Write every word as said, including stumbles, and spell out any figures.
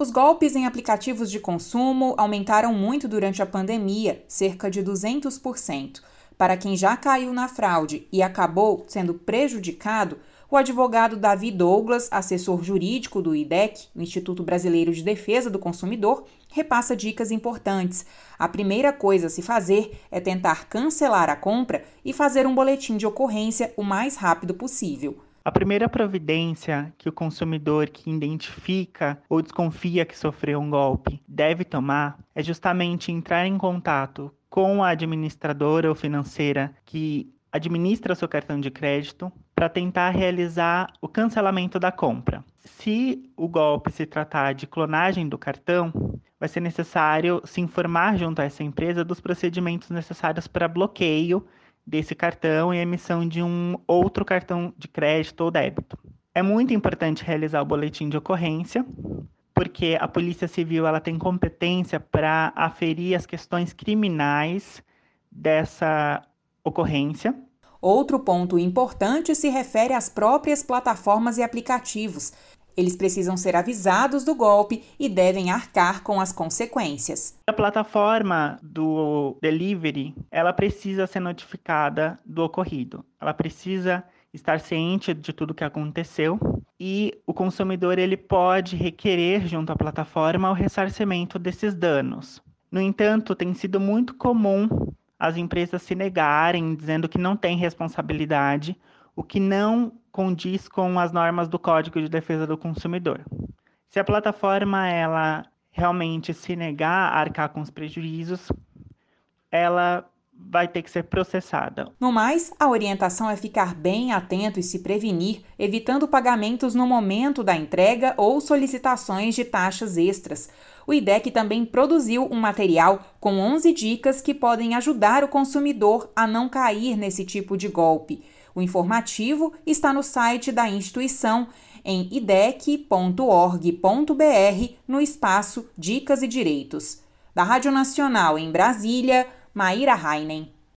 Os golpes em aplicativos de consumo aumentaram muito durante a pandemia, cerca de duzentos por cento. Para quem já caiu na fraude e acabou sendo prejudicado, o advogado Davi Douglas, assessor jurídico do I D E C, o Instituto Brasileiro de Defesa do Consumidor, repassa dicas importantes. A primeira coisa a se fazer é tentar cancelar a compra e fazer um boletim de ocorrência o mais rápido possível. A primeira providência que o consumidor que identifica ou desconfia que sofreu um golpe deve tomar é justamente entrar em contato com a administradora ou financeira que administra seu cartão de crédito para tentar realizar o cancelamento da compra. Se o golpe se tratar de clonagem do cartão, vai ser necessário se informar junto a essa empresa dos procedimentos necessários para bloqueio desse cartão e emissão de um outro cartão de crédito ou débito. É muito importante realizar o boletim de ocorrência, porque a Polícia Civil ela tem competência para aferir as questões criminais dessa ocorrência. Outro ponto importante se refere às próprias plataformas e aplicativos. Eles precisam ser avisados do golpe e devem arcar com as consequências. A plataforma do delivery, ela precisa ser notificada do ocorrido. Ela precisa estar ciente de tudo que aconteceu e o consumidor ele pode requerer junto à plataforma o ressarcimento desses danos. No entanto, tem sido muito comum as empresas se negarem, dizendo que não tem responsabilidade, o que não condiz com as normas do Código de Defesa do Consumidor. Se a plataforma ela realmente se negar a arcar com os prejuízos, ela vai ter que ser processada. No mais, a orientação é ficar bem atento e se prevenir, evitando pagamentos no momento da entrega ou solicitações de taxas extras. O I D E C também produziu um material com onze dicas que podem ajudar o consumidor a não cair nesse tipo de golpe. O informativo está no site da instituição, em idec ponto org ponto br, no espaço Dicas e Direitos. Da Rádio Nacional em Brasília, Maíra Heinen.